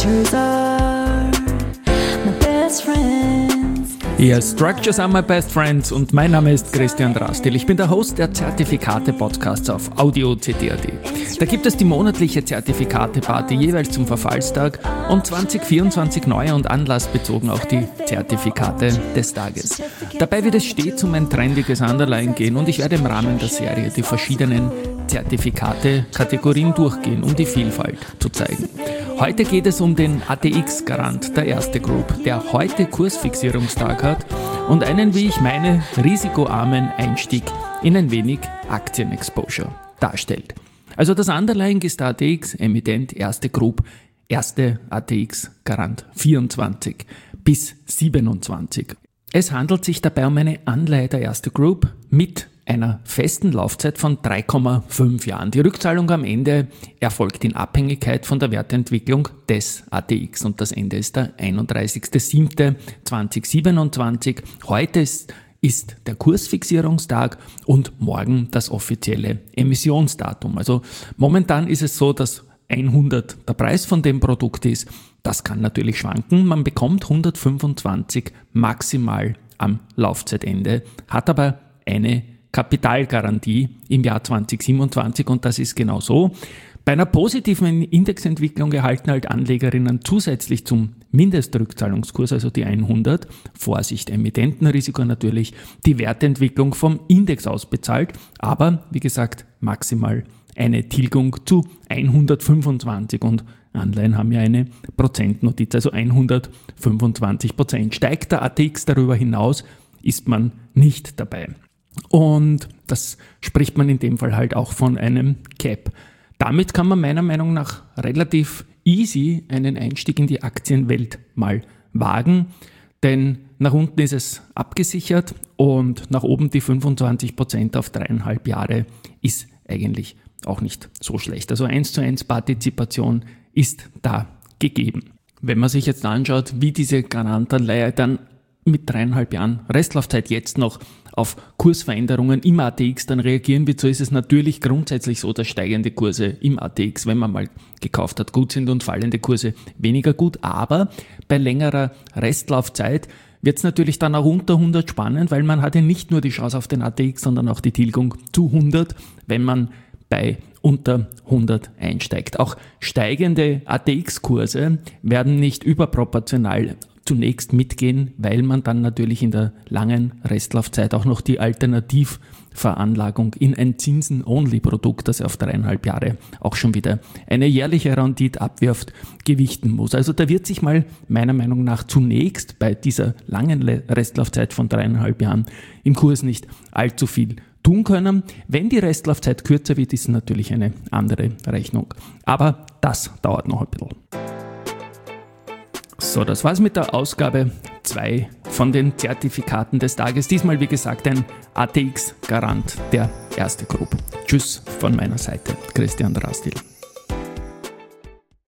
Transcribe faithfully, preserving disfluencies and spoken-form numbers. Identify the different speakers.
Speaker 1: structures are my best friends.
Speaker 2: Ja, Structures are my best friends und mein Name ist Christian Drastil. Ich bin der Host der Zertifikate-Podcasts auf audio punkt c t punkt a t. Da gibt es die monatliche Zertifikate-Party jeweils zum Verfallstag und zwanzig vierundzwanzig neue und anlassbezogen auch die Zertifikate des Tages. Dabei wird es stets um ein trendiges Underline gehen und ich werde im Rahmen der Serie die verschiedenen Zertifikate-Kategorien durchgehen, um die Vielfalt zu zeigen. Heute geht es um den A T X-Garant der Erste Group, der heute Kursfixierungstag hat und einen, wie ich meine, risikoarmen Einstieg in ein wenig Aktienexposure darstellt. Also das Underlying ist der A T X, Emittent Erste Group, erste A T X-Garant vierundzwanzig bis siebenundzwanzig. Es handelt sich dabei um eine Anleihe der Erste Group mit einer festen Laufzeit von drei Komma fünf Jahren. Die Rückzahlung am Ende erfolgt in Abhängigkeit von der Wertentwicklung des A T X und das Ende ist der einunddreißigster siebter zweitausendsiebenundzwanzig. Heute ist, ist der Kursfixierungstag und morgen das offizielle Emissionsdatum. Also momentan ist es so, dass hundert der Preis von dem Produkt ist. Das kann natürlich schwanken. Man bekommt hundertfünfundzwanzig maximal am Laufzeitende, hat aber eine Kapitalgarantie im Jahr zweitausendsiebenundzwanzig und das ist genau so. Bei einer positiven Indexentwicklung erhalten halt Anlegerinnen zusätzlich zum Mindestrückzahlungskurs, also die hundert, Vorsicht, Emittentenrisiko natürlich, die Wertentwicklung vom Index ausbezahlt, aber wie gesagt maximal eine Tilgung zu hundertfünfundzwanzig und Anleihen haben ja eine Prozentnotiz, also hundertfünfundzwanzig Prozent. Steigt der A T X darüber hinaus, ist man nicht dabei. Und das spricht man in dem Fall halt auch von einem Cap. Damit kann man meiner Meinung nach relativ easy einen Einstieg in die Aktienwelt mal wagen, denn nach unten ist es abgesichert und nach oben die fünfundzwanzig Prozent auf dreieinhalb Jahre ist eigentlich auch nicht so schlecht. Also eins zu eins Partizipation ist da gegeben. Wenn man sich jetzt anschaut, wie diese Garantanleihe dann mit dreieinhalb Jahren Restlaufzeit jetzt noch auf Kursveränderungen im A T X dann reagieren wird, so ist es natürlich grundsätzlich so, dass steigende Kurse im A T X, wenn man mal gekauft hat, gut sind und fallende Kurse weniger gut. Aber bei längerer Restlaufzeit wird es natürlich dann auch unter hundert spannend, weil man hat ja nicht nur die Chance auf den A T X, sondern auch die Tilgung zu hundert, wenn man bei unter hundert einsteigt. Auch steigende A T X-Kurse werden nicht überproportional zunächst mitgehen, weil man dann natürlich in der langen Restlaufzeit auch noch die Alternativveranlagung in ein Zinsen-Only-Produkt, das auf dreieinhalb Jahre auch schon wieder eine jährliche Rendite abwirft, gewichten muss. Also da wird sich mal meiner Meinung nach zunächst bei dieser langen Restlaufzeit von dreieinhalb Jahren im Kurs nicht allzu viel tun können. Wenn die Restlaufzeit kürzer wird, ist natürlich eine andere Rechnung. Aber das dauert noch ein bisschen. So, das war's mit der Ausgabe zwei von den Zertifikaten des Tages. Diesmal, wie gesagt, ein A T X-Garant der Erste Group. Tschüss von meiner Seite, Christian Drastil.